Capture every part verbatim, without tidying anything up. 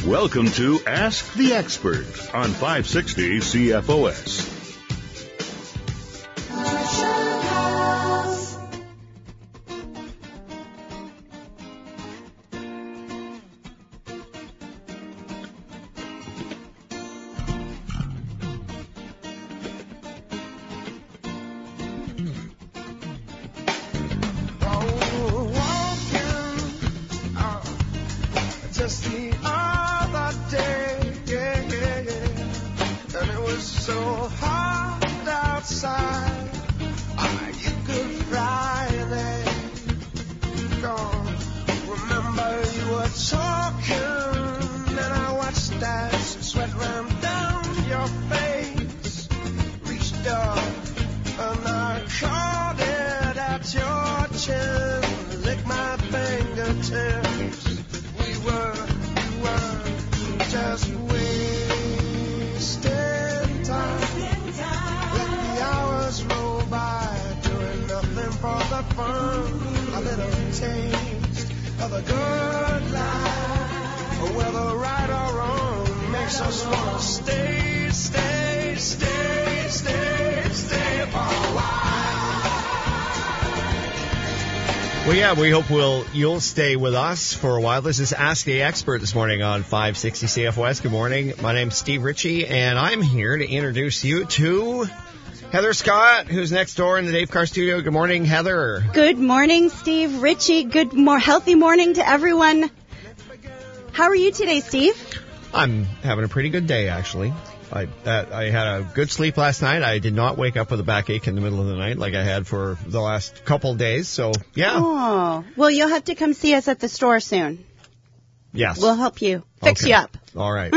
Welcome to Ask the Expert on five sixty C F O S. Well, yeah, we hope we'll you'll stay with us for a while. This is Ask the Expert this morning on five sixty C F O S. Good morning. My name's Steve Ritchie, and I'm here to introduce you to Heather Scott, who's next door in the Dave Carr studio. Good morning, Heather. Good morning, Steve Ritchie. Good more healthy morning to everyone. How are you today, Steve? I'm having a pretty good day, actually. I uh, I had a good sleep last night. I did not wake up with a backache in the middle of the night like I had for the last couple of days. So, yeah. Oh, well, you'll have to come see us at the store soon. Yes. We'll help you. Fix okay. you up. All right.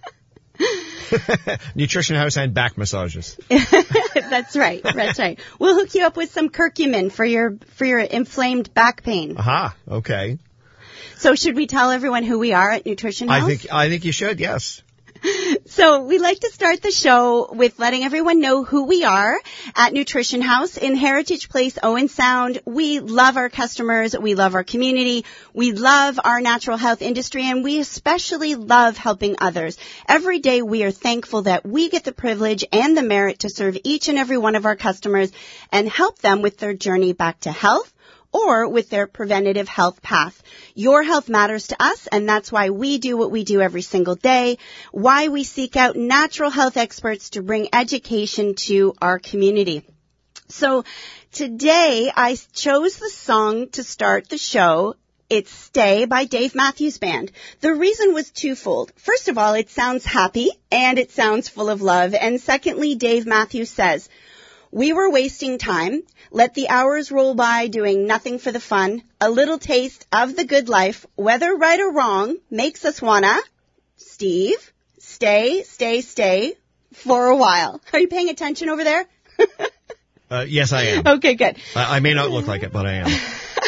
Nutrition House and back massages. That's right. That's right. We'll hook you up with some curcumin for your for your inflamed back pain. Aha. Okay. So should we tell everyone who we are at Nutrition House? I think I think you should. Yes. So we like to start the show with letting everyone know who we are at Nutrition House in Heritage Place, Owen Sound. We love our customers. We love our community. We love our natural health industry, and we especially love helping others. Every day we are thankful that we get the privilege and the merit to serve each and every one of our customers and help them with their journey back to health, or with their preventative health path. Your health matters to us, and that's why we do what we do every single day, why we seek out natural health experts to bring education to our community. So today I chose the song to start the show. It's Stay by Dave Matthews Band. The reason was twofold. First of all, it sounds happy and it sounds full of love. And secondly, Dave Matthews says, "We were wasting time. Let the hours roll by doing nothing for the fun. A little taste of the good life, whether right or wrong, makes us wanna, Steve, stay, stay, stay for a while." Are you paying attention over there? uh, yes, I am. Okay, good. I, I may not look like it, but I am.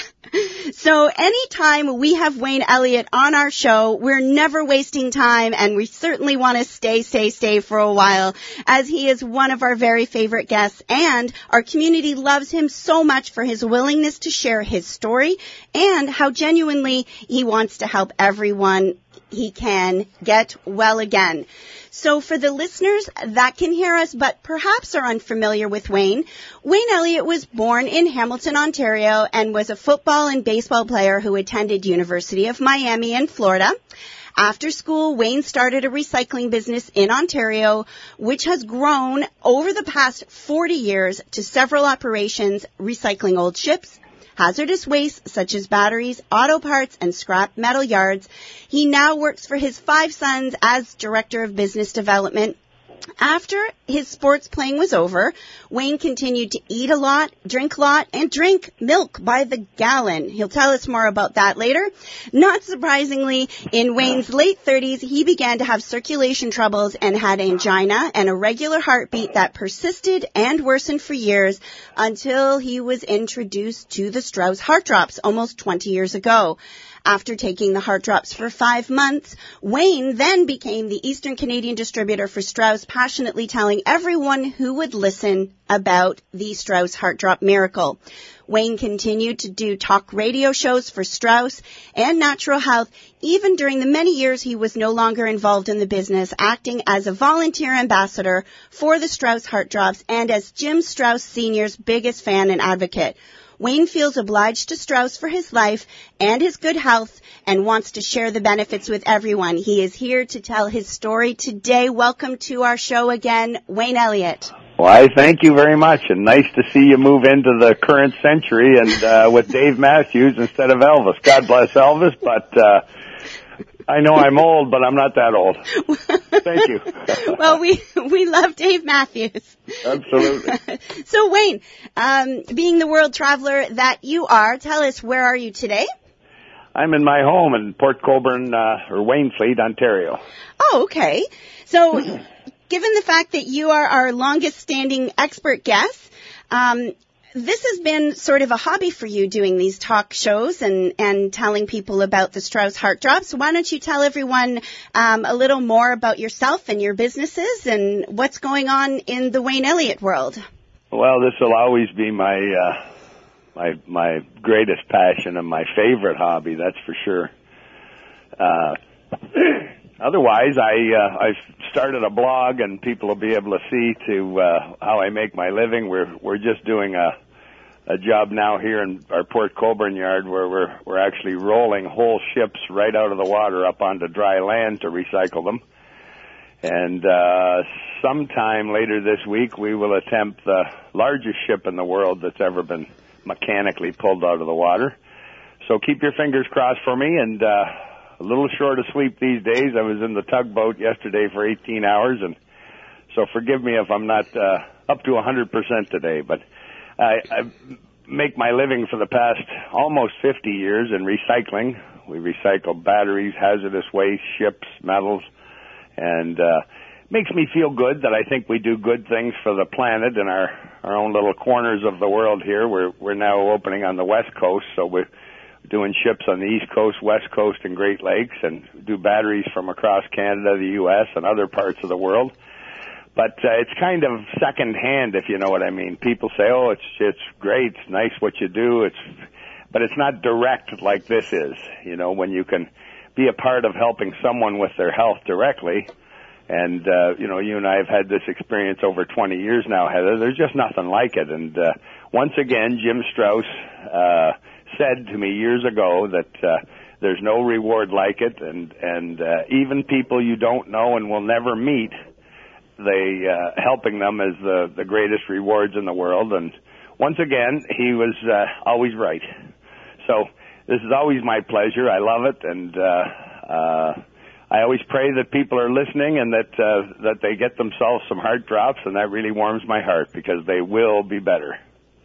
So anytime we have Wayne Elliott on our show, we're never wasting time, and we certainly want to stay, stay, stay for a while, as he is one of our very favorite guests, and our community loves him so much for his willingness to share his story and how genuinely he wants to help everyone he can get well again. So for the listeners that can hear us but perhaps are unfamiliar with Wayne, Wayne Elliott was born in Hamilton, Ontario, and was a football and baseball player who attended University of Miami in Florida. After school, Wayne started a recycling business in Ontario, which has grown over the past forty years to several operations recycling old ships, hazardous waste such as batteries, auto parts, and scrap metal yards. He now works for his five sons as Director of Business Development. After his sports playing was over, Wayne continued to eat a lot, drink a lot, and drink milk by the gallon. He'll tell us more about that later. Not surprisingly, in Wayne's late thirties, he began to have circulation troubles and had angina and a regular heartbeat that persisted and worsened for years until he was introduced to the Strauss Heart Drops almost twenty years ago. After taking the heart drops for five months, Wayne then became the Eastern Canadian distributor for Strauss passionately telling everyone who would listen about the Strauss Heart Drop miracle. Wayne continued to do talk radio shows for Strauss and Natural Health, even during the many years he was no longer involved in the business, acting as a volunteer ambassador for the Strauss Heart Drops and as Jim Strauss Senior's biggest fan and advocate. Wayne feels obliged to Strauss for his life and his good health and wants to share the benefits with everyone. He is here to tell his story today. Welcome to our show again, Wayne Elliott. Why, thank you very much, and nice to see you move into the current century and uh, with Dave Matthews instead of Elvis. God bless Elvis, but uh, I know I'm old, but I'm not that old. Thank you. Well, we we love Dave Matthews. Absolutely. So, Wayne, um, being the world traveler that you are, tell us, where are you today? I'm in my home in Port Colborne, uh, or Waynflete, Ontario. Oh, okay. So, given the fact that you are our longest-standing expert guest, um, this has been sort of a hobby for you, doing these talk shows and, and telling people about the Strauss Heart Drops. Why don't you tell everyone um, a little more about yourself and your businesses and what's going on in the Wayne Elliott world? Well, this will always be my uh, my my greatest passion and my favorite hobby, that's for sure. Uh Otherwise, I uh, I've started a blog, and people will be able to see to uh, how I make my living. We're we're just doing a a job now here in our Port Colborne yard where we're we're actually rolling whole ships right out of the water up onto dry land to recycle them. And uh, sometime later this week, we will attempt the largest ship in the world that's ever been mechanically pulled out of the water. So keep your fingers crossed for me, and uh, a little short of sleep these days. I was in the tugboat yesterday for eighteen hours, and so forgive me if I'm not uh, up to one hundred percent today. But I, I make my living for the past almost fifty years in recycling. We recycle batteries, hazardous waste, ships, metals, and uh, makes me feel good that I think we do good things for the planet in our, our own little corners of the world here. We're, we're now opening on the West Coast, so we're doing ships on the East Coast, West Coast, and Great Lakes, and do batteries from across Canada, the U S, and other parts of the world. But uh, it's kind of second-hand, if you know what I mean. People say, oh, it's it's great, it's nice what you do, it's, but it's not direct like this is, you know, when you can be a part of helping someone with their health directly. And, uh, you know, you and I have had this experience over twenty years now, Heather. There's just nothing like it. And uh, once again, Jim Strauss uh said to me years ago that uh, there's no reward like it, and and uh, even people you don't know and will never meet, they uh, helping them is the the greatest rewards in the world. And once again, he was uh, always right. So this is always my pleasure. I love it, and uh, uh, I always pray that people are listening and that uh, that they get themselves some heart drops, and that really warms my heart because they will be better.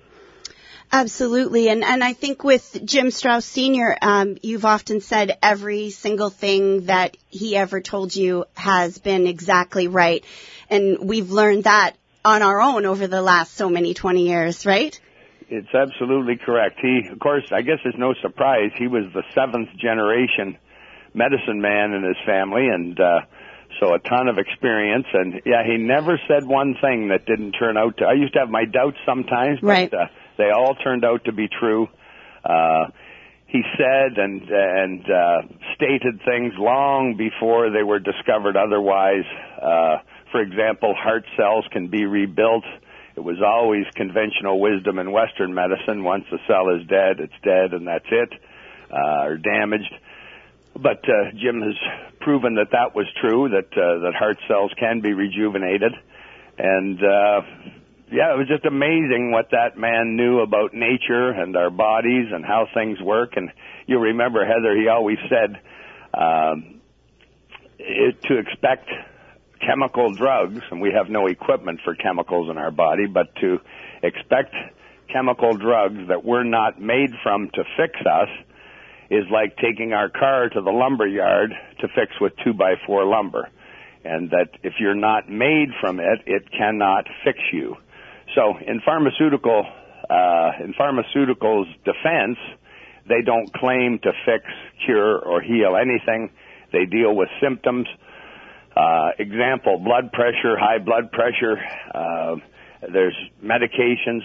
Absolutely. And, and I think with Jim Strauss Senior, um, you've often said every single thing that he ever told you has been exactly right. And we've learned that on our own over the last so many twenty years, right? It's absolutely correct. He, of course, I guess it's no surprise, he was the seventh generation medicine man in his family, and uh, so a ton of experience. And, yeah, he never said one thing that didn't turn out to, I used to have my doubts sometimes, but right. uh, they all turned out to be true. Uh, he said and and uh, stated things long before they were discovered otherwise. Uh, for example, heart cells can be rebuilt. It was always conventional wisdom in Western medicine. Once the cell is dead, it's dead and that's it, uh, or damaged. But uh, Jim has proven that that was true, that uh, that heart cells can be rejuvenated. And uh yeah, it was just amazing what that man knew about nature and our bodies and how things work. And you remember, Heather, he always said um, it, to expect chemical drugs, and we have no equipment for chemicals in our body, but to expect chemical drugs that we're not made from to fix us is like taking our car to the lumber yard to fix with two by four lumber. And that if you're not made from it, it cannot fix you. So in pharmaceutical, uh, in pharmaceuticals defense, they don't claim to fix, cure, or heal anything. They deal with symptoms. Uh, example, blood pressure, high blood pressure, uh, there's medications,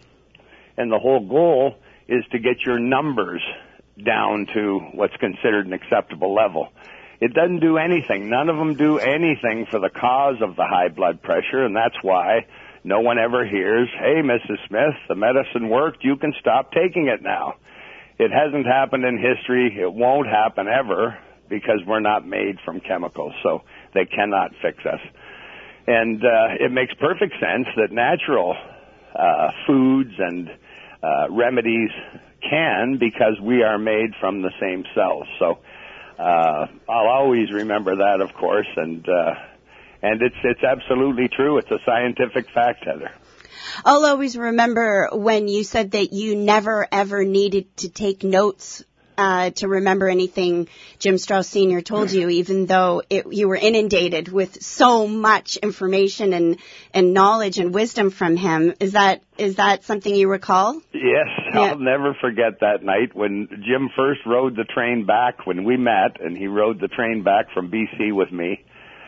and the whole goal is to get your numbers down to what's considered an acceptable level. It doesn't do anything. None of them do anything for the cause of the high blood pressure, and that's why no one ever hears, hey, Missus Smith, the medicine worked, you can stop taking it now. It hasn't happened in history. It won't happen ever because we're not made from chemicals, so they cannot fix us. And uh, it makes perfect sense that natural uh, foods and uh, remedies can, because we are made from the same cells. So uh, I'll always remember that, of course, and uh, and it's it's absolutely true. It's a scientific fact, Heather. I'll always remember when you said that you never, ever needed to take notes uh, to remember anything Jim Strauss Senior told you, even though it, you were inundated with so much information and, and knowledge and wisdom from him. Is that is that something you recall? Yes, Yeah. I'll never forget that night when Jim first rode the train back, when we met, and he rode the train back from B C with me.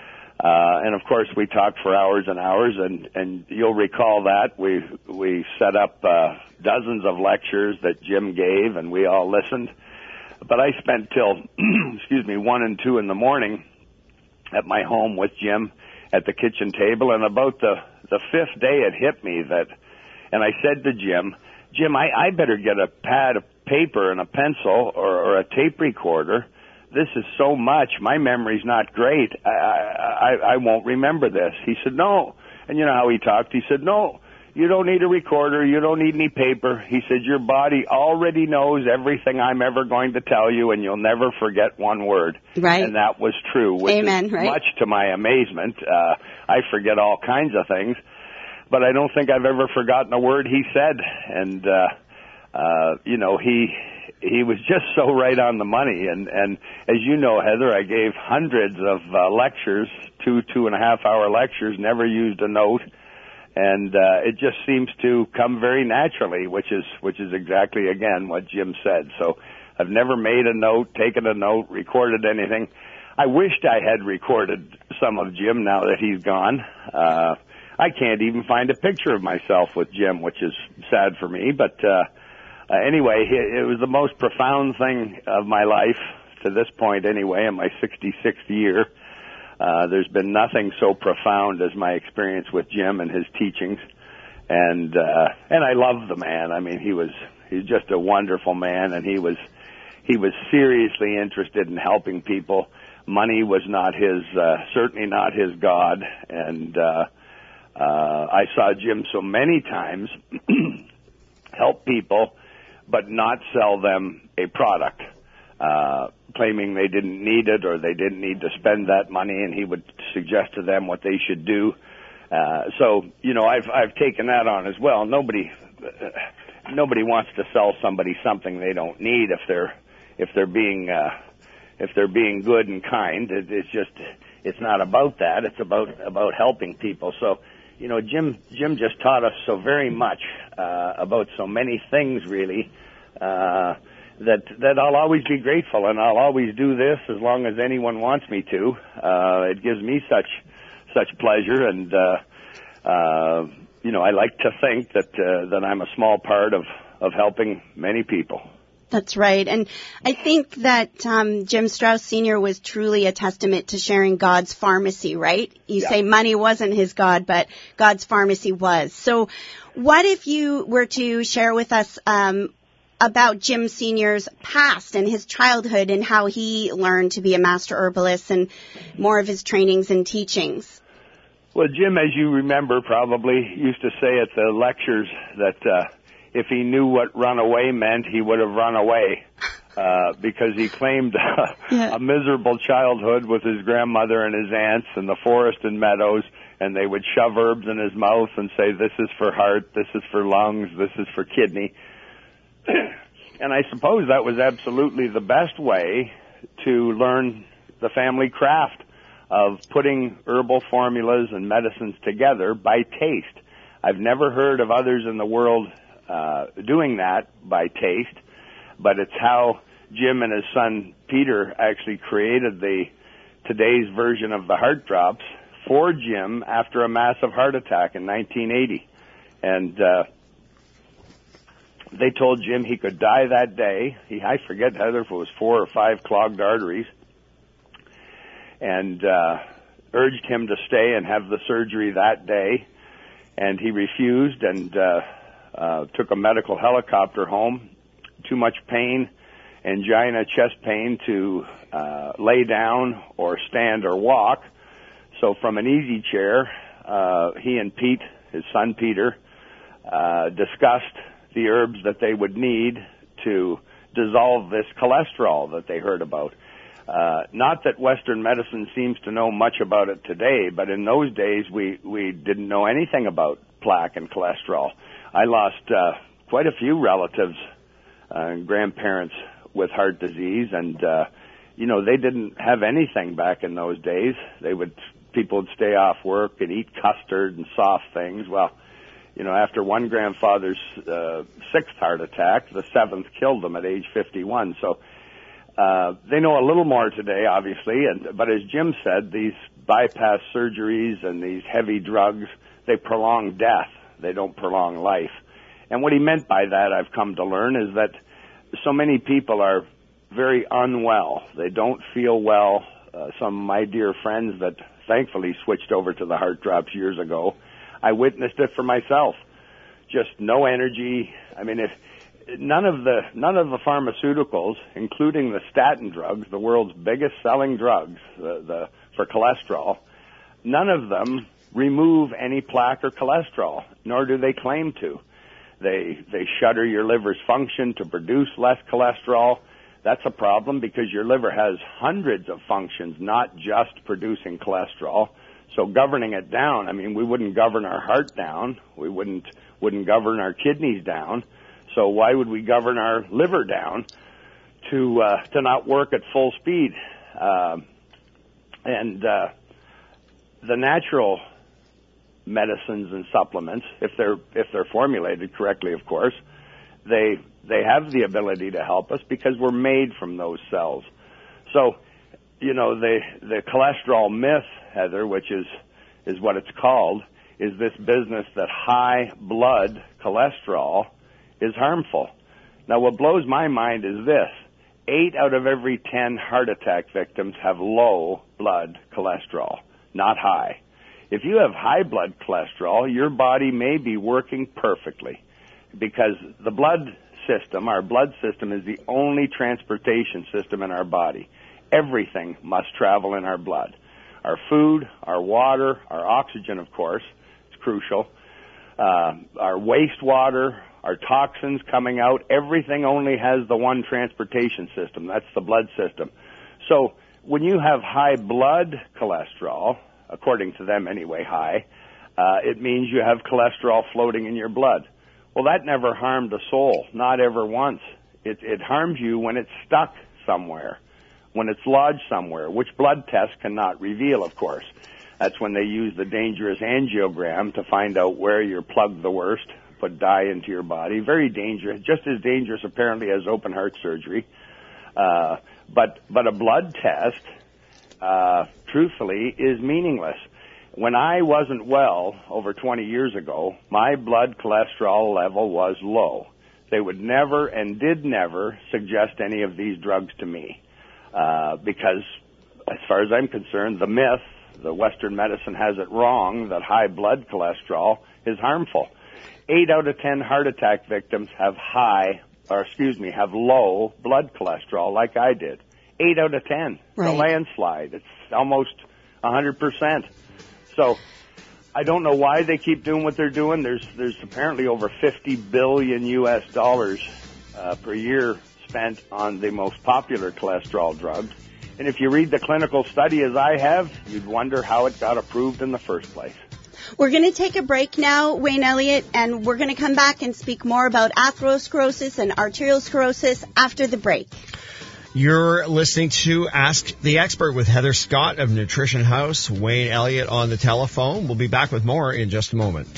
Uh, and of course, we talked for hours and hours, and, and you'll recall that we we set up uh, dozens of lectures that Jim gave, and we all listened. But I spent till, excuse me, one and two in the morning at my home with Jim at the kitchen table, and about the the fifth day, it hit me that, and I said to Jim, Jim, I, I better get a pad of paper and a pencil or, or a tape recorder. This is so much. My memory's not great. I, I, I won't remember this. He said, no. And you know how he talked? He said, no, you don't need a recorder. You don't need any paper. He said, your body already knows everything I'm ever going to tell you, and you'll never forget one word. Right. And that was true, which Amen, is right? much to my amazement. Uh, I forget all kinds of things, but I don't think I've ever forgotten a word he said. And, uh, uh, you know, he... He was just so right on the money, and, and as you know, Heather, I gave hundreds of uh, lectures, two, two and a half hour lectures, never used a note, and uh, it just seems to come very naturally, which is which is exactly, again, what Jim said. So I've never made a note, taken a note, recorded anything. I wished I had recorded some of Jim now that he's gone. Uh, I can't even find a picture of myself with Jim, which is sad for me, but... Uh, Uh, anyway, it was the most profound thing of my life to this point anyway, in my sixty-sixth year. Uh, there's been nothing so profound as my experience with Jim and his teachings. And, uh, and I love the man. I mean, he was, he's just a wonderful man, and he was, he was seriously interested in helping people. Money was not his, uh, certainly not his God. And, uh, uh, I saw Jim so many times help people, but not sell them a product, uh, claiming they didn't need it or they didn't need to spend that money, and he would suggest to them what they should do. Uh, so, you know, I've I've taken that on as well. Nobody uh, nobody wants to sell somebody something they don't need if they're if they're being uh, if they're being good and kind. It, it's just it's not about that. It's about about helping people. So, you know, Jim Jim just taught us so very much uh, about so many things, really, uh, that that I'll always be grateful, and I'll always do this as long as anyone wants me to. Uh, it gives me such such pleasure, and uh, uh, you know, I like to think that uh, that I'm a small part of of helping many people. That's right. And I think that um, Jim Strauss Senior was truly a testament to sharing God's pharmacy, right? You Yeah. say money wasn't his God, but God's pharmacy was. So what if you were to share with us um, about Jim Senior's past and his childhood and how he learned to be a master herbalist and more of his trainings and teachings? Well, Jim, as you remember, probably used to say at the lectures that uh, if he knew what run away meant, he would have run away, uh, because he claimed uh, Yeah. a miserable childhood with his grandmother and his aunts in the forest and meadows, and they would shove herbs in his mouth and say, this is for heart, this is for lungs, this is for kidney. And I suppose that was absolutely the best way to learn the family craft of putting herbal formulas and medicines together by taste. I've never heard of others in the world uh, doing that by taste, but it's how Jim and his son Peter actually created the today's version of the heart drops for Jim after a massive heart attack in nineteen eighty. And uh, they told Jim he could die that day. He, I forget, Heather, if it was four or five clogged arteries. And uh, urged him to stay and have the surgery that day. And he refused and uh, uh, took a medical helicopter home. Too much pain, angina, chest pain to uh, lay down or stand or walk. So from an easy chair, uh, he and Pete, his son Peter, uh, discussed the herbs that they would need to dissolve this cholesterol that they heard about. Uh, not that Western medicine seems to know much about it today, but in those days we, we didn't know anything about plaque and cholesterol. I lost uh, quite a few relatives uh, and grandparents with heart disease, and uh, you know, they didn't have anything back in those days. They would people would stay off work and eat custard and soft things. Well, you know, after one grandfather's uh, sixth heart attack, the seventh killed them at age fifty-one. So uh, they know a little more today, obviously. And but as Jim said, these bypass surgeries and these heavy drugs, they prolong death. They don't prolong life. And what he meant by that, I've come to learn, is that so many people are very unwell. They don't feel well. Uh, some of my dear friends that thankfully switched over to the heart drops years ago, I witnessed it for myself. Just no energy. I mean, if none of the none of the pharmaceuticals, including the statin drugs, the world's biggest selling drugs, the, the for cholesterol, none of them remove any plaque or cholesterol, nor do they claim to. They they shutter your liver's function to produce less cholesterol. That's a problem because your liver has hundreds of functions, not just producing cholesterol. So governing it down, I mean, we wouldn't govern our heart down. We wouldn't wouldn't govern our kidneys down. So why would we govern our liver down to uh, to not work at full speed? Uh, and uh, the natural medicines and supplements, if they're if they're formulated correctly, of course, they they have the ability to help us because we're made from those cells. So, you know, the the cholesterol myth, Heather, which is is what it's called, is this business that high blood cholesterol is harmful. Now, what blows my mind is this: eight out of every ten heart attack victims have low blood cholesterol, not high. If you have high blood cholesterol, your body may be working perfectly because the blood system, our blood system, is the only transportation system in our body. Everything must travel in our blood. Our food, our water, our oxygen, of course, it's crucial. Uh, our wastewater, our toxins coming out, everything only has the one transportation system. That's the blood system. So when you have high blood cholesterol, according to them anyway, high, uh, it means you have cholesterol floating in your blood. Well, that never harmed a soul, not ever once. It, it harms you when it's stuck somewhere, when it's lodged somewhere, which blood tests cannot reveal, of course. That's when they use the dangerous angiogram to find out where you're plugged the worst, put dye into your body. Very dangerous, just as dangerous apparently as open heart surgery. Uh, but, but a blood test, uh, truthfully, is meaningless. When I wasn't well over twenty years ago, my blood cholesterol level was low. They would never and did never suggest any of these drugs to me uh, because, as far as I'm concerned, the myth, the Western medicine has it wrong that high blood cholesterol is harmful. Eight out of ten heart attack victims have high, or excuse me, have low blood cholesterol like I did. Eight out of ten. Right. It's a landslide. It's almost one hundred percent. So I don't know why they keep doing what they're doing. There's there's apparently over fifty billion U S dollars uh, per year spent on the most popular cholesterol drugs. And if you read the clinical study as I have, you'd wonder how it got approved in the first place. We're going to take a break now, Wayne Elliott, and we're going to come back and speak more about atherosclerosis and arterial sclerosis after the break. You're listening to Ask the Expert with Heather Scott of Nutrition House, Wayne Elliott on the telephone. We'll be back with more in just a moment.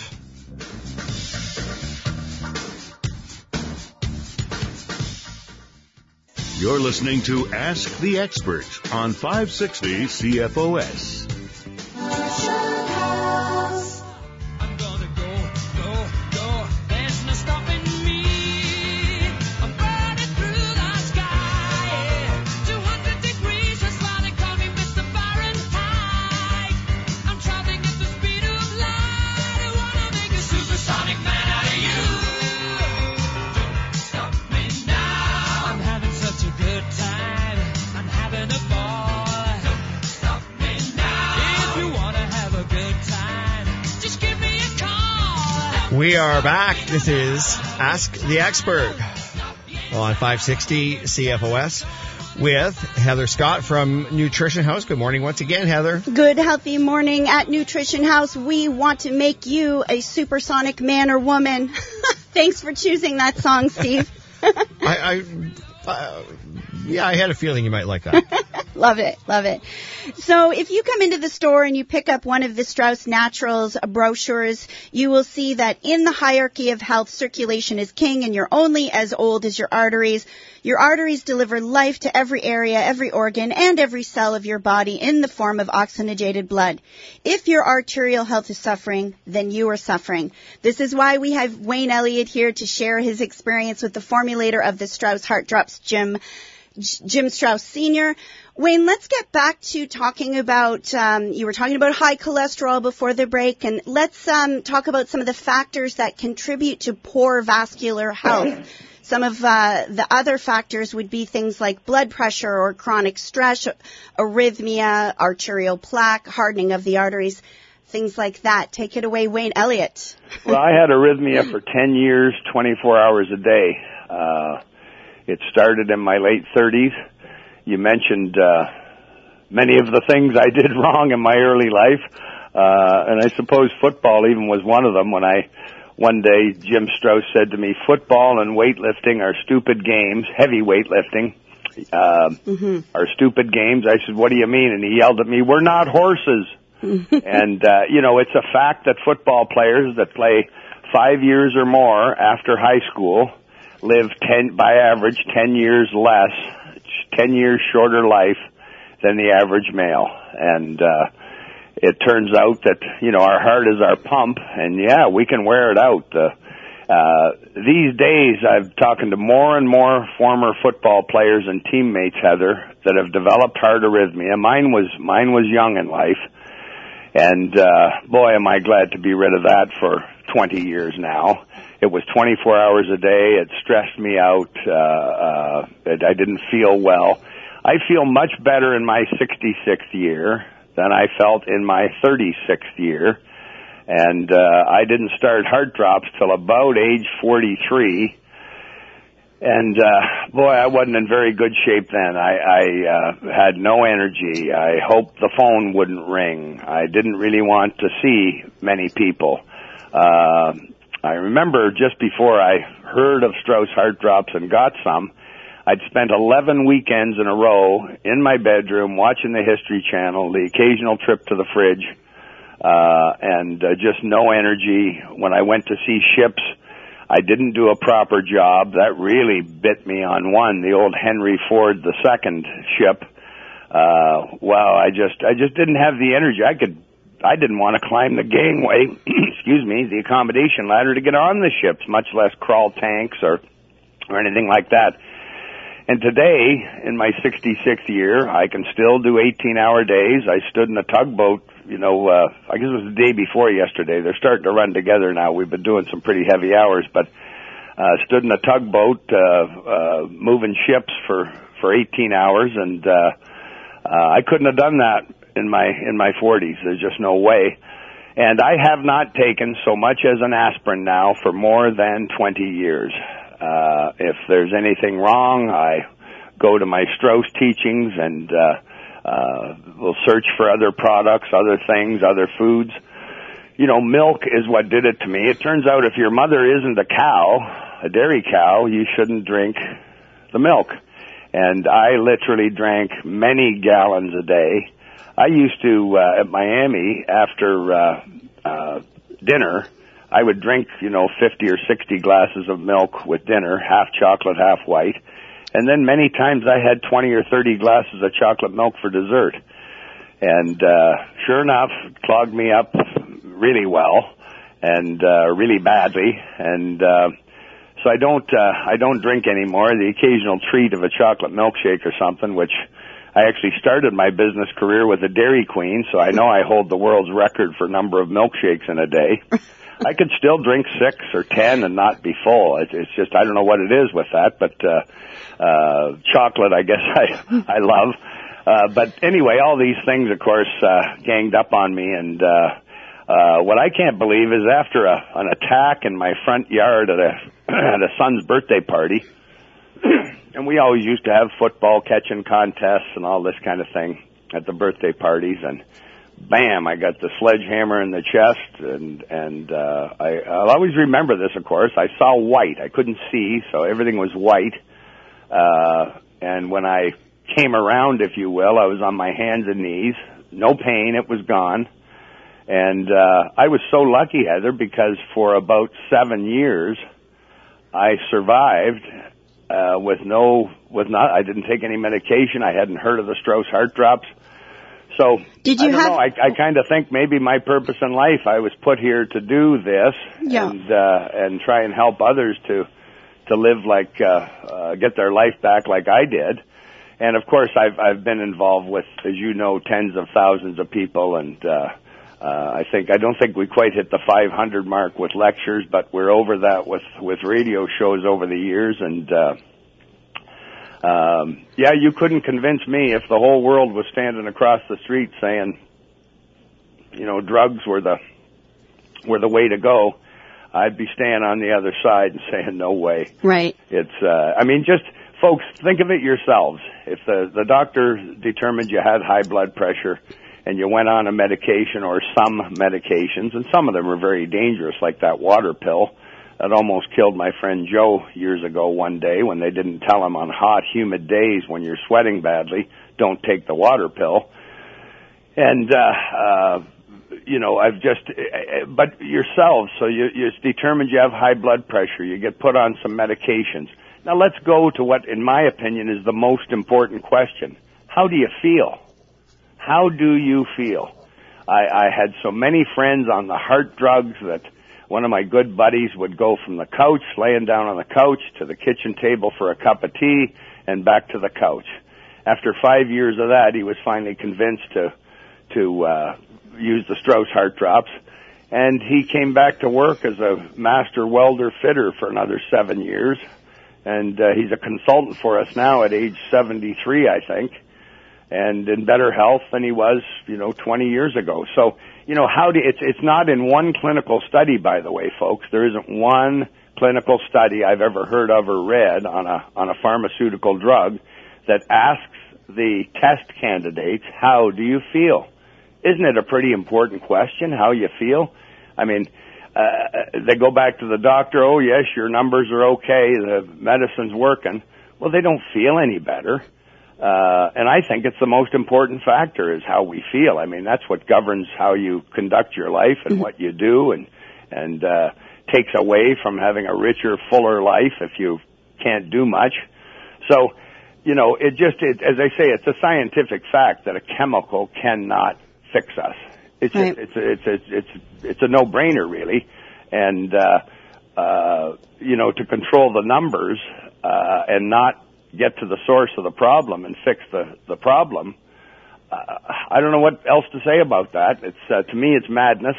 You're listening to Ask the Expert on five sixty C F O S. I'm gonna go, go, go. There's no stopping me. I'm burning through the sky. two hundred degrees, that's why they call me Mister Fahrenheit. I'm traveling at the speed of light. I wanna make a supersonic man out of you. Don't stop me now. I'm having such a good time. I'm having a ball. Don't stop me now. If you wanna have a good time, just give me a call. We are back. This is Ask the Expert on five sixty C F O S with Heather Scott from Nutrition House. Good morning once again, Heather. Good, healthy morning at Nutrition House. We want to make you a supersonic man or woman. Thanks for choosing that song, Steve. I, I uh, yeah, I had a feeling you might like that. Love it, love it. So if you come into the store and you pick up one of the Strauss Naturals brochures, you will see that in the hierarchy of health, circulation is king and you're only as old as your arteries. Your arteries deliver life to every area, every organ, and every cell of your body in the form of oxygenated blood. If your arterial health is suffering, then you are suffering. This is why we have Wayne Elliott here to share his experience with the formulator of the Strauss Heart Drops, Jim Jim Strauss Senior Wayne, let's get back to talking about, um, you were talking about high cholesterol before the break, and let's um, talk about some of the factors that contribute to poor vascular health. Some of uh, the other factors would be things like blood pressure or chronic stress, arrhythmia, arterial plaque, hardening of the arteries, things like that. Take it away, Wayne Elliott. Well, I had arrhythmia for ten years, twenty-four hours a day. Uh, it started in my late thirties. You mentioned uh, many of the things I did wrong in my early life, uh, and I suppose football even was one of them. When I, one day, Jim Strauss said to me, football and weightlifting are stupid games, heavy weightlifting, uh, mm-hmm. are stupid games. I said, what do you mean? And he yelled at me, we're not horses. And, uh, you know, it's a fact that football players that play five years or more after high school live ten, by average, ten years less, ten years shorter life than the average male. And, uh, it turns out that, you know, our heart is our pump, and yeah, we can wear it out. Uh, uh, these days, I'm talking to more and more former football players and teammates, Heather, that have developed heart arrhythmia. Mine was, mine was young in life. And, uh, boy, am I glad to be rid of that for twenty years now. It was twenty-four hours a day. It stressed me out. Uh, uh, it, I didn't feel well. I feel much better in my sixty-sixth year than I felt in my thirty-sixth year. And, uh, I didn't start heart drops till about age forty-three. And, uh, boy, I wasn't in very good shape then. I, I, uh, had no energy. I hoped the phone wouldn't ring. I didn't really want to see many people. Uh, I remember just before I heard of Strauss Heart Drops and got some, I'd spent eleven weekends in a row in my bedroom watching the History Channel, the occasional trip to the fridge, uh, and uh, just no energy. When I went to see ships, I didn't do a proper job. That really bit me on one, the old Henry Ford the Second ship. Uh, well, I just, I just didn't have the energy. I could, I didn't want to climb the gangway, excuse me, the accommodation ladder to get on the ships, much less crawl tanks or, or anything like that. And today, in my sixty-sixth year, I can still do eighteen-hour days. I stood in a tugboat, you know, uh, I guess it was the day before yesterday. They're starting to run together now. We've been doing some pretty heavy hours, but uh, stood in a tugboat, uh, uh, moving ships for, for eighteen hours, and uh, uh, I couldn't have done that in my in my forties. There's just no way. And I have not taken so much as an aspirin now for more than twenty years. Uh, if there's anything wrong, I go to my Strauss teachings and uh, uh, will search for other products, other things, other foods. You know, milk is what did it to me. It turns out if your mother isn't a cow, a dairy cow, you shouldn't drink the milk. And I literally drank many gallons a day. I used to, uh, at Miami, after uh, uh, dinner, I would drink, you know, fifty or sixty glasses of milk with dinner, half chocolate, half white. And then many times I had twenty or thirty glasses of chocolate milk for dessert. And uh, sure enough, clogged me up really well and uh, really badly. And uh, so I don't uh, I don't drink anymore. The occasional treat of a chocolate milkshake or something, which I actually started my business career with a Dairy Queen, so I know I hold the world's record for number of milkshakes in a day. I could still drink six or ten and not be full. It's, it's just, I don't know what it is with that, but uh, uh, chocolate, I guess I, I love. Uh, but anyway, all these things, of course, uh, ganged up on me, and uh, uh, what I can't believe is after a, an attack in my front yard at a, at a son's birthday party, and we always used to have football catching contests and all this kind of thing at the birthday parties, and bam, I got the sledgehammer in the chest, and and uh, I, I'll always remember this, of course. I saw white. I couldn't see, so everything was white. Uh, and when I came around, if you will, I was on my hands and knees. No pain. It was gone. And uh, I was so lucky, Heather, because for about seven years, I survived uh, with no, with not, I didn't take any medication. I hadn't heard of the Strauss heart drops. So, Did you I don't have... know, I, I kind of think maybe my purpose in life, I was put here to do this Yeah. and, uh, and try and help others to, to live like, uh, uh, get their life back like I did. And of course, I've, I've been involved with, as you know, tens of thousands of people, and, uh, uh, I think, I don't think we quite hit the five hundred mark with lectures, but we're over that with, with radio shows over the years, and, uh, Um, yeah, you couldn't convince me if the whole world was standing across the street saying, you know, drugs were the were the way to go. I'd be staying on the other side and saying, no way. Right. It's, uh, I mean, just, folks, think of it yourselves. If the, the doctor determined you had high blood pressure and you went on a medication or some medications, and some of them are very dangerous, like that water pill, that almost killed my friend Joe years ago one day when they didn't tell him on hot, humid days when you're sweating badly, don't take the water pill. And, uh, uh, you know, I've just, but yourselves, so you, you're determined you have high blood pressure, you get put on some medications. Now let's go to what, in my opinion, is the most important question. How do you feel? How do you feel? I, I had so many friends on the heart drugs that one of my good buddies would go from the couch, laying down on the couch, to the kitchen table for a cup of tea, and back to the couch. After five years of that, he was finally convinced to to uh, use the Strauss heart drops, and he came back to work as a master welder fitter for another seven years, and uh, he's a consultant for us now at age seventy-three, I think, and in better health than he was, you know, twenty years ago. So, you know, how do, it's, it's not in one clinical study, by the way, folks. There isn't one clinical study I've ever heard of or read on a, on a pharmaceutical drug that asks the test candidates, how do you feel? Isn't it a pretty important question, how you feel? I mean, uh, they go back to the doctor, oh yes, your numbers are okay, the medicine's working. Well, they don't feel any better. Uh, and I think it's the most important factor is how we feel. I mean, that's what governs how you conduct your life and mm-hmm. what you do, and, and, uh, takes away from having a richer, fuller life if you can't do much. So, you know, it just, it, as I say, it's a scientific fact that a chemical cannot fix us. It's, right. just, it's, it's, it's, it's, it's a no-brainer, really. And, uh, uh, you know, to control the numbers, uh, and not get to the source of the problem and fix the, the problem, uh, I don't know what else to say about that. It's, uh, to me, it's madness.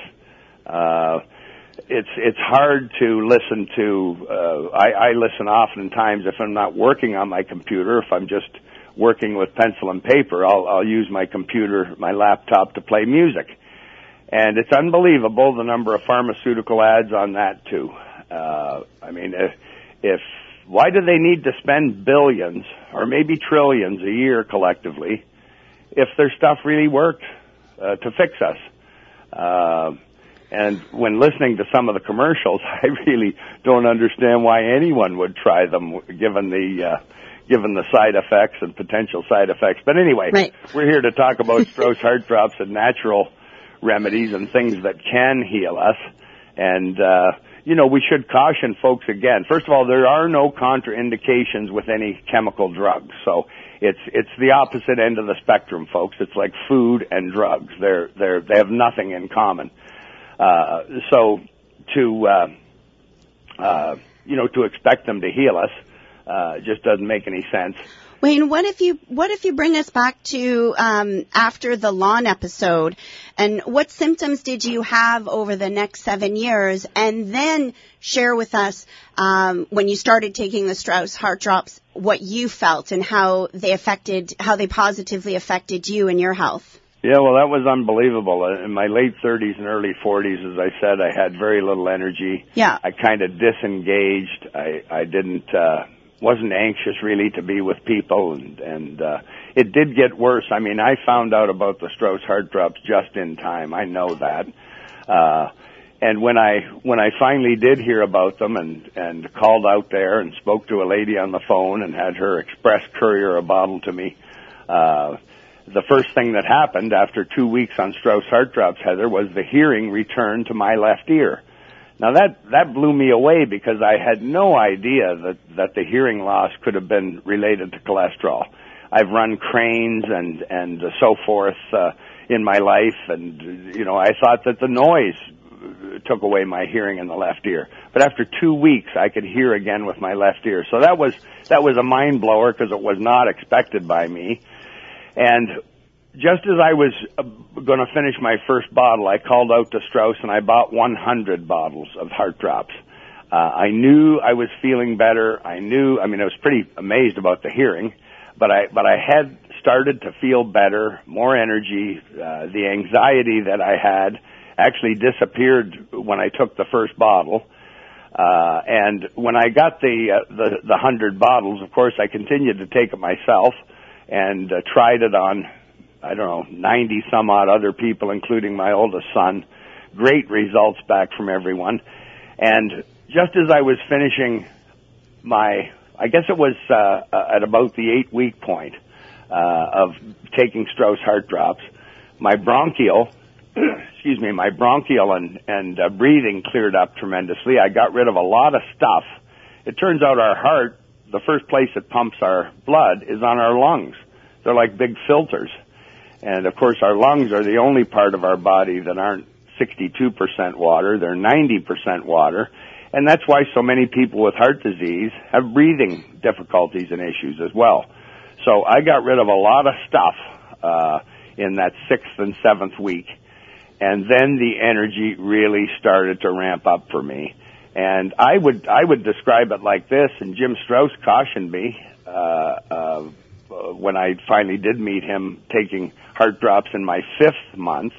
Uh, it's, it's hard to listen to, uh, I, I listen oftentimes if I'm not working on my computer, if I'm just working with pencil and paper, I'll, I'll use my computer, my laptop to play music. And it's unbelievable the number of pharmaceutical ads on that too. Uh, I mean, if, if why do they need to spend billions or maybe trillions a year collectively if their stuff really worked uh, to fix us? Uh, and when listening to some of the commercials, I really don't understand why anyone would try them, given the uh, given the side effects and potential side effects. But anyway, right. We're here to talk about Strauss heart drops and natural remedies and things that can heal us. And uh, you know, we should caution folks again. First of all, there are no contraindications with any chemical drugs. So it's it's the opposite end of the spectrum, folks. It's like food and drugs. They're they're they have nothing in common. Uh, so to uh, uh, you know to expect them to heal us uh, just doesn't make any sense. Wayne, what if you what if you bring us back to um, after the lawn episode, and what symptoms did you have over the next seven years, and then share with us um, when you started taking the Strauss Heart Drops, what you felt and how they affected, how they positively affected you and your health. Yeah, well, that was unbelievable. In my late thirties and early forties, as I said, I had very little energy. Yeah. I kind of disengaged. I I didn't. Uh, wasn't anxious really to be with people, and and uh it did get worse. I mean, I found out about the Strauss Heart Drops just in time. I know that. Uh and when I when I finally did hear about them and and called out there and spoke to a lady on the phone and had her express courier a bottle to me, uh the first thing that happened after two weeks on Strauss Heart Drops, Heather, was the hearing returned to my left ear. Now that, that blew me away because I had no idea that, that the hearing loss could have been related to cholesterol. I've run cranes and, and so forth, uh, in my life, and, you know, I thought that the noise took away my hearing in the left ear. But after two weeks, I could hear again with my left ear. So that was, that was a mind blower because it was not expected by me. And just as I was going to finish my first bottle, I called out to Strauss and I bought one hundred bottles of Heart Drops. Uh, I knew I was feeling better. I knew, I mean, I was pretty amazed about the hearing, but I, but I had started to feel better, more energy. Uh, the anxiety that I had actually disappeared when I took the first bottle. Uh, and when I got the, uh, the, the hundred bottles, of course, I continued to take it myself and uh, tried it on, I don't know, ninety some odd other people, including my oldest son. Great results back from everyone. And just as I was finishing my, I guess it was uh, at about the eight week point uh, of taking Strauss Heart Drops, my bronchial, excuse me, my bronchial and, and uh, breathing cleared up tremendously. I got rid of a lot of stuff. It turns out our heart, the first place it pumps our blood, is on our lungs. They're like big filters. And, of course, our lungs are the only part of our body that aren't sixty-two percent water. They're ninety percent water. And that's why so many people with heart disease have breathing difficulties and issues as well. So I got rid of a lot of stuff uh, in that sixth and seventh week. And then the energy really started to ramp up for me. And I would I would describe it like this, and Jim Strauss cautioned me uh, uh, when I finally did meet him taking Heart Drops in my fifth month,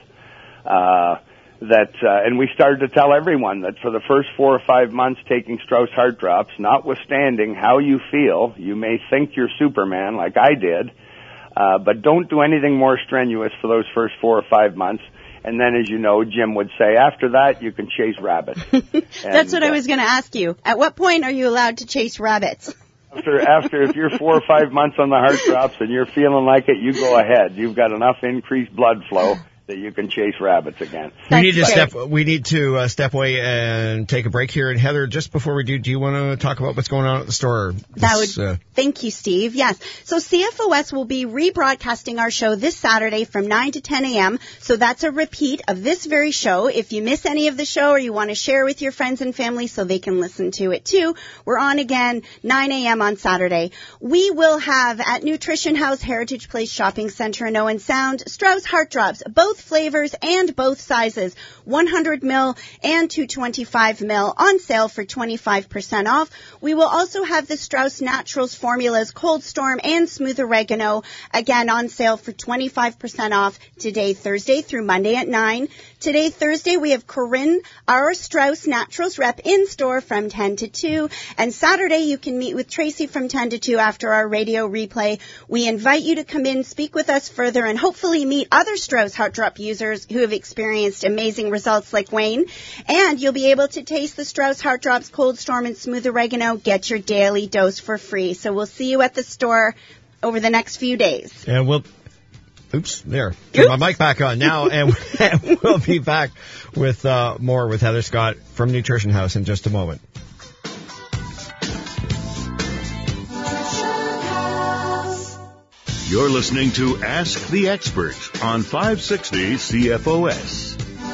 uh, that, uh, and we started to tell everyone that for the first four or five months taking Strauss Heart Drops, notwithstanding how you feel, you may think you're Superman like I did, uh, but don't do anything more strenuous for those first four or five months. And then, as you know, Jim would say, after that, you can chase rabbits. That's and, what I was going to ask you. At what point are you allowed to chase rabbits? After, after, if you're four or five months on the Heart Drops and you're feeling like it, you go ahead. You've got enough increased blood flow that you can chase rabbits again. We need to great. step. We need to uh, step away and take a break here. And Heather, just before we do, do you want to talk about what's going on at the store? That This, would. uh, Thank you, Steve. Yes. So C F O S will be rebroadcasting our show this Saturday from nine to ten a.m. So that's a repeat of this very show. If you miss any of the show or you want to share with your friends and family so they can listen to it too, we're on again nine a.m. on Saturday. We will have at Nutrition House Heritage Place Shopping Center in Owen Sound, Strauss Heart Drops, both flavors and both sizes, one hundred mil and two twenty-five mil on sale for twenty-five percent off. We will also have the Strauss Naturals formulas, Cold Storm and Smooth Oregano, again on sale for twenty-five percent off today, Thursday through Monday at nine. Today, Thursday, we have Corinne, our Strauss Naturals rep, in store from ten to two. And Saturday, you can meet with Tracy from ten to two after our radio replay. We invite you to come in, speak with us further, and hopefully meet other Strauss Heart Drop users who have experienced amazing results like Wayne. And you'll be able to taste the Strauss Heart Drops, Cold Storm, and Smooth Oregano. Get your daily dose for free. So we'll see you at the store over the next few days. and we'll Oops, there. Turn my mic back on now, and we'll be back with uh, more with Heather Scott from Nutrition House in just a moment. You're listening to Ask the Expert on five sixty C F O S.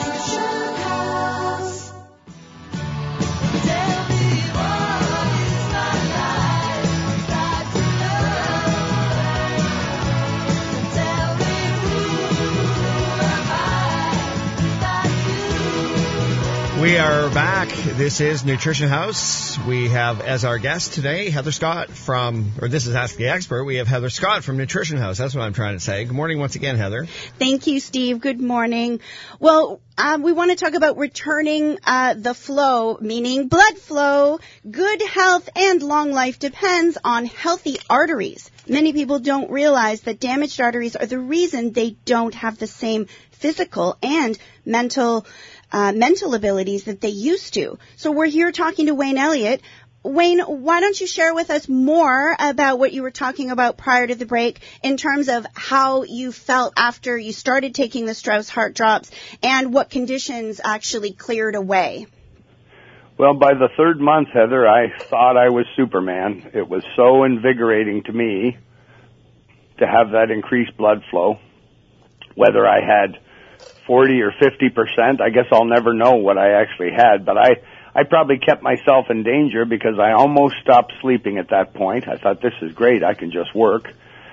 We are back. This is Nutrition House. We have as our guest today Heather Scott from, or this is Ask the Expert. We have Heather Scott from Nutrition House. That's what I'm trying to say. Good morning once again, Heather. Thank you, Steve. Good morning. Well, um, we want to talk about returning uh, the flow, meaning blood flow. Good health and long life depends on healthy arteries. Many people don't realize that damaged arteries are the reason they don't have the same physical and mental Uh, mental abilities that they used to. So we're here talking to Wayne Elliott. Wayne, why don't you share with us more about what you were talking about prior to the break in terms of how you felt after you started taking the Strauss Heart Drops and what conditions actually cleared away? Well, by the third month, Heather, I thought I was Superman. It was so invigorating to me to have that increased blood flow, whether I had forty or fifty percent. I guess I'll never know what I actually had, but I, I probably kept myself in danger because I almost stopped sleeping at that point. I thought, this is great, I can just work.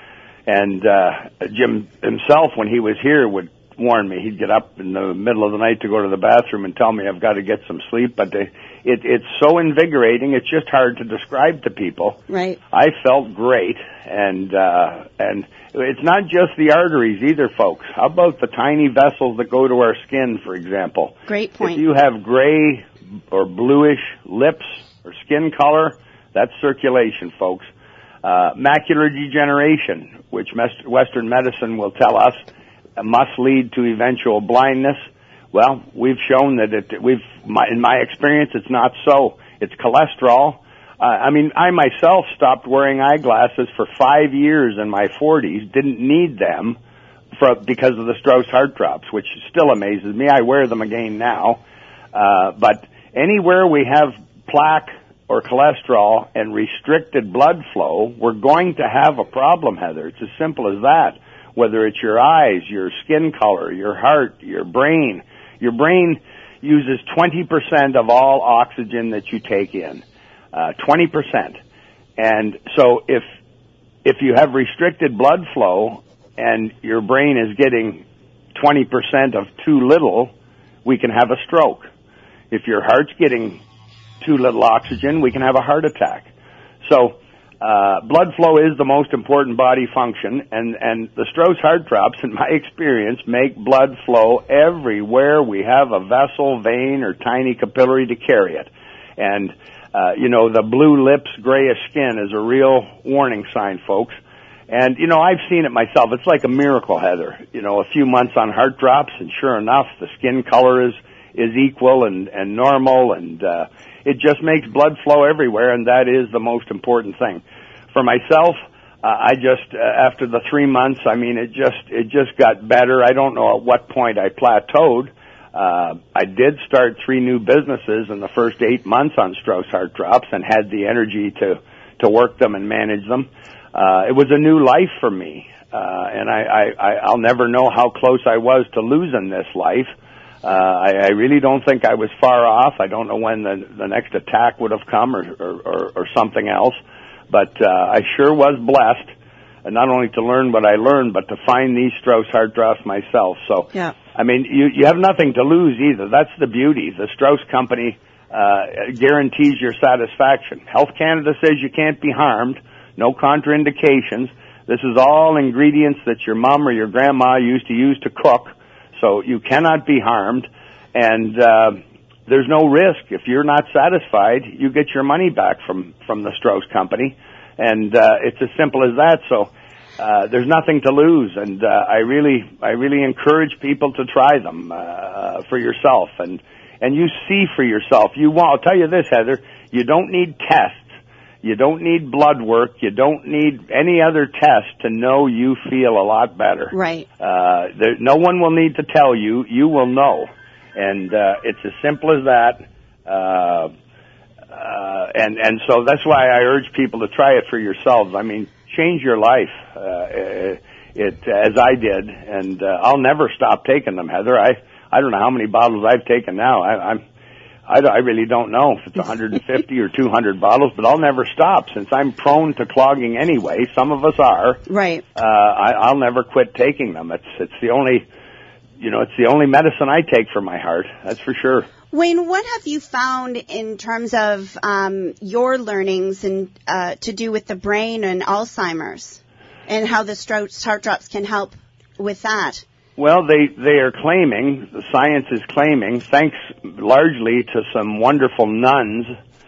And uh, Jim himself, when he was here, would warn me. He'd get up in the middle of the night to go to the bathroom and tell me I've got to get some sleep. But they, it, it's so invigorating, it's just hard to describe to people. Right. I felt great, and uh, and it's not just the arteries either, folks. How about the tiny vessels that go to our skin, for example? Great point. If you have gray or bluish lips or skin color, that's circulation, folks. Uh, macular degeneration, which Western medicine will tell us must lead to eventual blindness. Well, we've shown that it, we've, my, in my experience, it's not so. It's cholesterol. Uh, I mean, I myself stopped wearing eyeglasses for five years in my forties, didn't need them for, because of the Strauss Heart Drops, which still amazes me. I wear them again now. Uh, but anywhere we have plaque or cholesterol and restricted blood flow, we're going to have a problem, Heather. It's as simple as that. Whether it's your eyes, your skin color, your heart, your brain. Your brain uses twenty percent of all oxygen that you take in. Uh, twenty percent. And so if, if you have restricted blood flow and your brain is getting twenty percent of too little, we can have a stroke. If your heart's getting too little oxygen, we can have a heart attack. So, Uh, blood flow is the most important body function, and, and the Strauss Heart Drops, in my experience, make blood flow everywhere we have a vessel, vein, or tiny capillary to carry it. And, uh, you know, the blue lips, grayish skin is a real warning sign, folks. And, you know, I've seen it myself. It's like a miracle, Heather. You know, a few months on Heart Drops, and sure enough, the skin color is, is equal and, and normal, and uh, it just makes blood flow everywhere, and that is the most important thing. For myself, uh, I just, uh, after the three months, I mean, it just, it just got better. I don't know at what point I plateaued. Uh, I did start three new businesses in the first eight months on Strauss Heart Drops and had the energy to, to work them and manage them. Uh, it was a new life for me. Uh, and I, I, I'll never know how close I was to losing this life. Uh, I, I really don't think I was far off. I don't know when the, the next attack would have come or, or, or, or something else. But uh, I sure was blessed, and not only to learn what I learned, but to find these Strauss Heart Drops myself. So, yeah. I mean, you, you have nothing to lose either. That's the beauty. The Strauss Company uh, guarantees your satisfaction. Health Canada says you can't be harmed, no contraindications. This is all ingredients that your mom or your grandma used to use to cook, so you cannot be harmed. And uh, there's no risk. If you're not satisfied, you get your money back from, from the Strauss Company. And uh, it's as simple as that. So uh, there's nothing to lose. And uh, I really I really encourage people to try them uh, for yourself. And, and you see for yourself. You won't, I'll tell you this, Heather, you don't need tests. You don't need blood work. You don't need any other test to know you feel a lot better. Right. Uh, there, no one will need to tell you. You will know. And uh, it's as simple as that. Uh, uh, and, and so that's why I urge people to try it for yourselves. I mean, change your life. Uh, it, as I did. And uh, I'll never stop taking them, Heather. I, I don't know how many bottles I've taken now. I, I'm I, I really don't know if it's one hundred fifty or two hundred bottles, but I'll never stop since I'm prone to clogging anyway. Some of us are. Right. Uh, I, I'll never quit taking them. It's it's the only, you know, it's the only medicine I take for my heart. That's for sure. Wayne, what have you found in terms of um, your learnings and uh, to do with the brain and Alzheimer's, and how the Strauss Heart Drops can help with that? Well, they, they are claiming, the science is claiming, thanks largely to some wonderful nuns,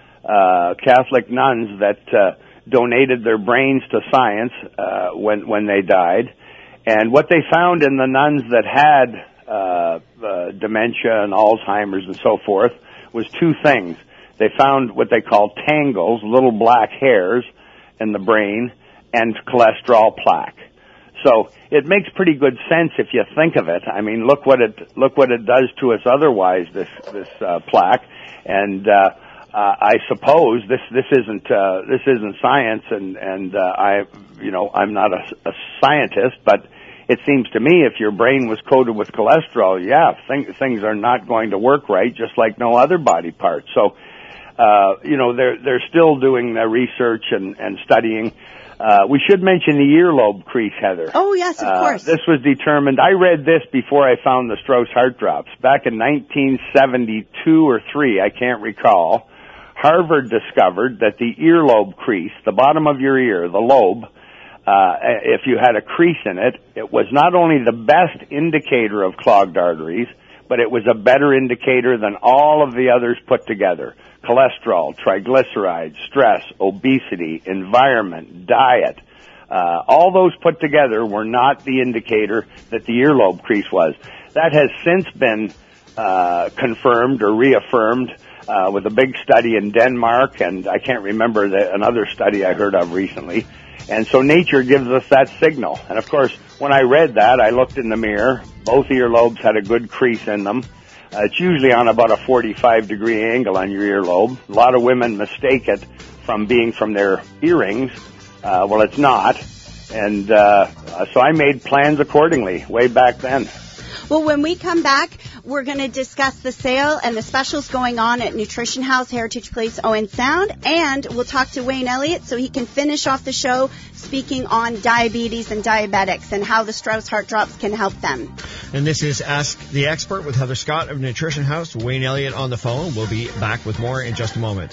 uh, Catholic nuns that uh, donated their brains to science uh, when, when they died. And what they found in the nuns that had uh, uh, dementia and Alzheimer's and so forth was two things. They found what they call tangles, little black hairs in the brain, and cholesterol plaque. So it makes pretty good sense if you think of it. I mean, look what it look what it does to us otherwise. This this uh, plaque, and uh, uh, I suppose this this isn't uh, this isn't science, and and uh, I you know I'm not a, a scientist, but it seems to me if your brain was coated with cholesterol, yeah, th- things are not going to work right, just like no other body part. So uh, you know they're they're still doing their research and, and studying. Uh, we should mention the earlobe crease, Heather. Oh, yes, of uh, course. This was determined. I read this before I found the Strauss Heart Drops. Back in nineteen seventy-two or three, I can't recall, Harvard discovered that the earlobe crease, the bottom of your ear, the lobe, uh, if you had a crease in it, it was not only the best indicator of clogged arteries, but it was a better indicator than all of the others put together. Cholesterol, triglycerides, stress, obesity, environment, diet, uh, all those put together were not the indicator that the earlobe crease was. That has since been uh, confirmed or reaffirmed uh, with a big study in Denmark, and I can't remember the, another study I heard of recently. And so nature gives us that signal. And of course, when I read that, I looked in the mirror. Both earlobes had a good crease in them. Uh, it's usually on about a forty-five degree angle on your earlobe. A lot of women mistake it from being from their earrings. Uh, well, it's not. And uh, so I made plans accordingly way back then. Well, when we come back, we're going to discuss the sale and the specials going on at Nutrition House, Heritage Place, Owen Sound, and we'll talk to Wayne Elliott so he can finish off the show speaking on diabetes and diabetics and how the Strauss Heart Drops can help them. And this is Ask the Expert with Heather Scott of Nutrition House. Wayne Elliott on the phone. We'll be back with more in just a moment.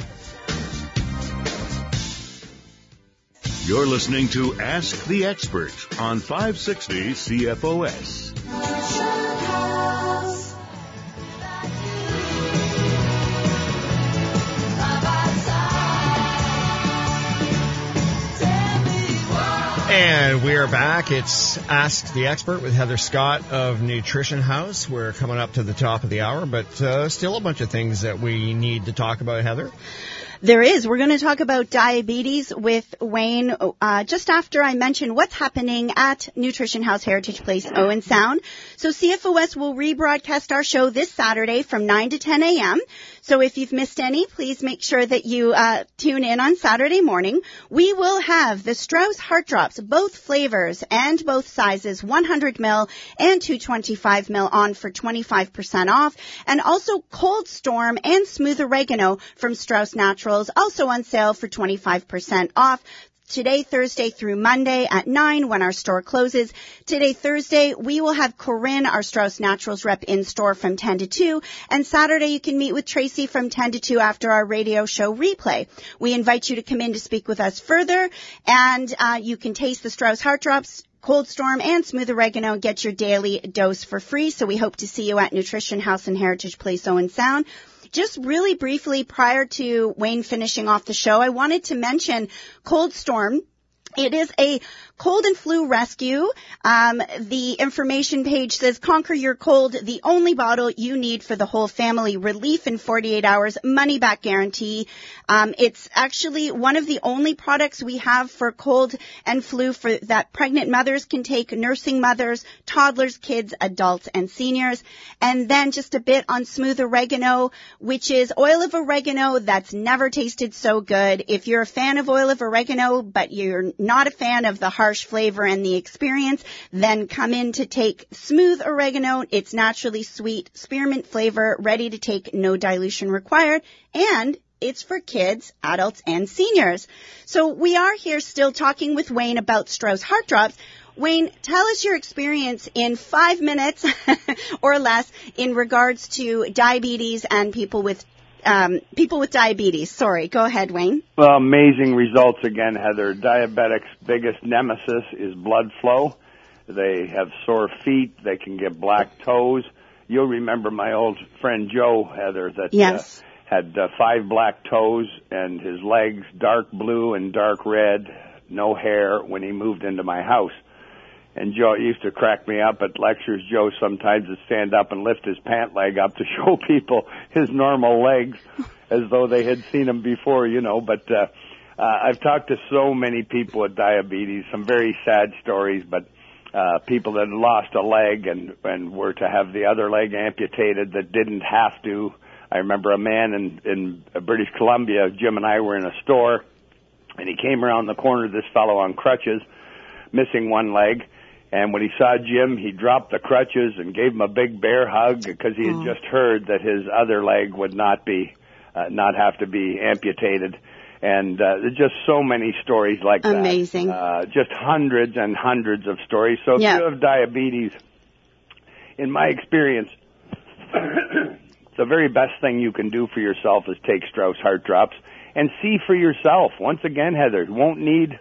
You're listening to Ask the Expert on five sixty C F O S. And we're back. It's Ask the Expert with Heather Scott of Nutrition House. We're coming up to the top of the hour, but uh, still a bunch of things that we need to talk about, Heather. There is. We're going to talk about diabetes with Wayne uh, just after I mention what's happening at Nutrition House, Heritage Place, Owen Sound. So C F O S will rebroadcast our show this Saturday from nine to ten a.m. So if you've missed any, please make sure that you uh, tune in on Saturday morning. We will have the Strauss Heart Drops, both flavors and both sizes, one hundred milliliters and two hundred twenty-five milliliters on for twenty-five percent off. And also Cold Storm and Smooth Oregano from Strauss Naturals, also on sale for twenty-five percent off. Today, Thursday through Monday at nine when our store closes. Today, Thursday, we will have Corinne, our Strauss Naturals rep, in store from ten to two. And Saturday, you can meet with Tracy from ten to two after our radio show replay. We invite you to come in to speak with us further. And uh, you can taste the Strauss Heart Drops, Cold Storm, and Smooth Oregano and get your daily dose for free. So we hope to see you at Nutrition House and Heritage Place, Owen Sound. Just really briefly, prior to Wayne finishing off the show, I wanted to mention Cold Storm. It is a Cold and Flu Rescue. Um, the information page says, conquer your cold, the only bottle you need for the whole family. Relief in forty-eight hours, money back guarantee. Um, it's actually one of the only products we have for cold and flu for that pregnant mothers can take, nursing mothers, toddlers, kids, adults, and seniors. And then just a bit on Smooth Oregano, which is oil of oregano that's never tasted so good. If you're a fan of oil of oregano, but you're not a fan of the harsh flavor and the experience, then come in to take Smooth Oregano. It's naturally sweet, spearmint flavor, ready to take, no dilution required, and it's for kids, adults, and seniors. So we are here still talking with Wayne about Strauss Heart Drops. Wayne, tell us your experience in five minutes or less in regards to diabetes and people with um, people with diabetes. Sorry, go ahead, Wayne. Well, amazing results again, Heather. Diabetics' biggest nemesis is blood flow. They have sore feet. They can get black toes. You'll remember my old friend Joe, Heather, that yes. uh, had uh, five black toes and his legs dark blue and dark red, no hair when he moved into my house. And Joe used to crack me up at lectures. Joe sometimes would stand up and lift his pant leg up to show people his normal legs as though they had seen him before, you know. But uh, uh, I've talked to so many people with diabetes, some very sad stories, but uh, people that lost a leg and, and were to have the other leg amputated that didn't have to. I remember a man in, in British Columbia, Jim and I were in a store, and he came around the corner, this fellow on crutches, missing one leg. And when he saw Jim, he dropped the crutches and gave him a big bear hug because he had Oh. just heard that his other leg would not be, uh, not have to be amputated. And uh, there's just so many stories like that. Amazing. Uh, just hundreds and hundreds of stories. So if Yeah. you have diabetes, in my experience, the very best thing you can do for yourself is take Strauss Heart Drops and see for yourself. Once again, Heather, you won't need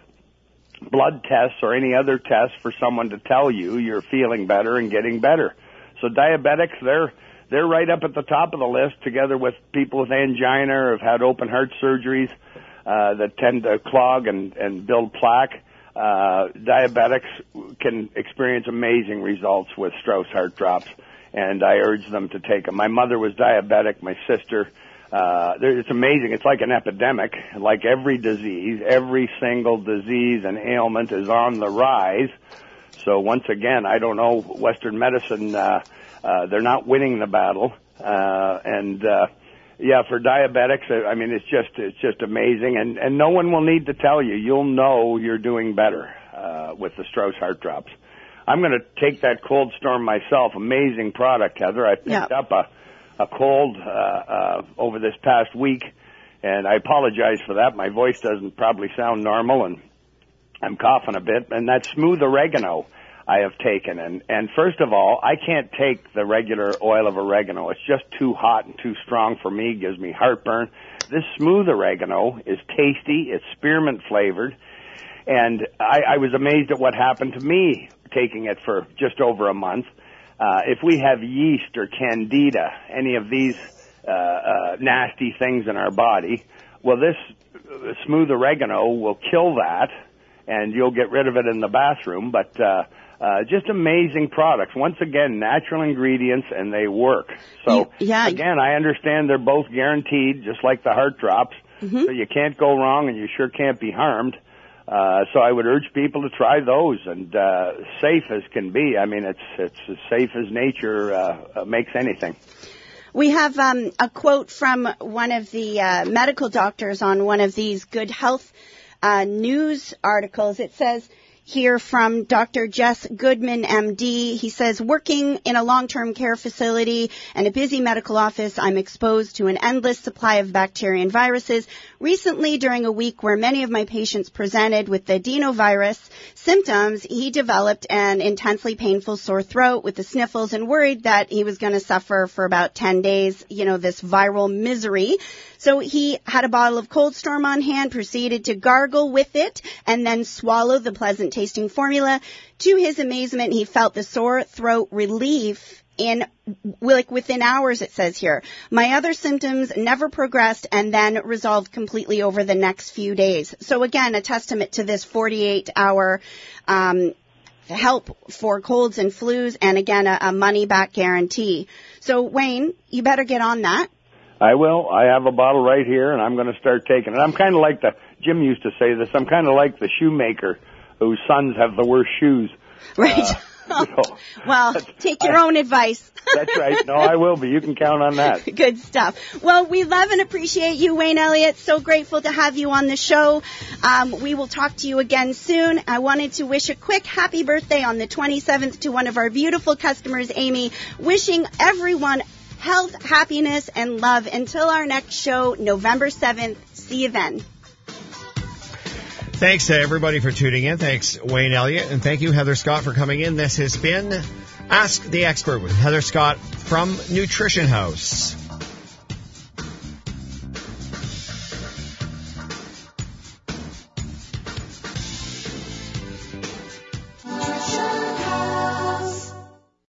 blood tests or any other tests for someone to tell you you're feeling better and getting better. So diabetics, they're they're right up at the top of the list, together with people with angina or have had open heart surgeries uh, that tend to clog and, and build plaque. Uh, diabetics can experience amazing results with Strauss Heart Drops, and I urge them to take them. My mother was diabetic, my sister. Uh, it's amazing. It's like an epidemic. Like every disease, every single disease and ailment is on the rise. So once again, I don't know, Western medicine, uh, uh, they're not winning the battle. Uh, and, uh, yeah, for diabetics, I mean, it's just, it's just amazing. And, and no one will need to tell you. You'll know you're doing better, uh, with the Strauss Heart Drops. I'm going to take that cold storm myself. Amazing product, Heather. I picked Yeah. up a, a cold, uh, uh, over this past week, and I apologize for that. My voice doesn't probably sound normal, and I'm coughing a bit. And that Smooth Oregano I have taken. And, and first of all, I can't take the regular oil of oregano. It's just too hot and too strong for me. It gives me heartburn. This Smooth Oregano is tasty. It's spearmint flavored. And I, I was amazed at what happened to me taking it for just over a month. Uh, if we have yeast or candida, any of these uh, uh, nasty things in our body, well, this uh, Smooth Oregano will kill that, and you'll get rid of it in the bathroom. But uh, uh, just amazing products. Once again, natural ingredients, and they work. So, yeah. again, I understand they're both guaranteed, just like the Heart Drops. Mm-hmm. So you can't go wrong, and you sure can't be harmed. Uh, so I would urge people to try those, and uh, safe as can be. I mean, it's it's as safe as nature uh, uh, makes anything. We have um, a quote from one of the uh, medical doctors on one of these Good Health uh, news articles. It says here from Doctor Jess Goodman, M D. He says, working in a long-term care facility and a busy medical office, I'm exposed to an endless supply of bacteria and viruses. Recently, during a week where many of my patients presented with the adenovirus symptoms, he developed an intensely painful sore throat with the sniffles and worried that he was going to suffer for about ten days, you know, this viral misery. So he had a bottle of Cold Storm on hand, proceeded to gargle with it, and then swallow the pleasant tasting formula. To his amazement, he felt the sore throat relief in like within hours, it says here. My other symptoms never progressed and then resolved completely over the next few days. So again, a testament to this forty-eight hour um, help for colds and flus, and again, a, a money-back guarantee. So Wayne, you better get on that. I will. I have a bottle right here, and I'm going to start taking it. I'm kind of like the, Jim used to say this, I'm kind of like the shoemaker whose sons have the worst shoes. Right. Uh, you know, well, take your I, own advice. That's right. No, I will be. You can count on that. Good stuff. Well, we love and appreciate you, Wayne Elliott. So grateful to have you on the show. Um, we will talk to you again soon. I wanted to wish a quick happy birthday on the twenty-seventh to one of our beautiful customers, Amy. Wishing everyone health, happiness, and love until our next show, November seventh. See you then. Thanks to everybody for tuning in. Thanks, Wayne Elliott. And thank you, Heather Scott, for coming in. This has been Ask the Expert with Heather Scott from Nutrition House.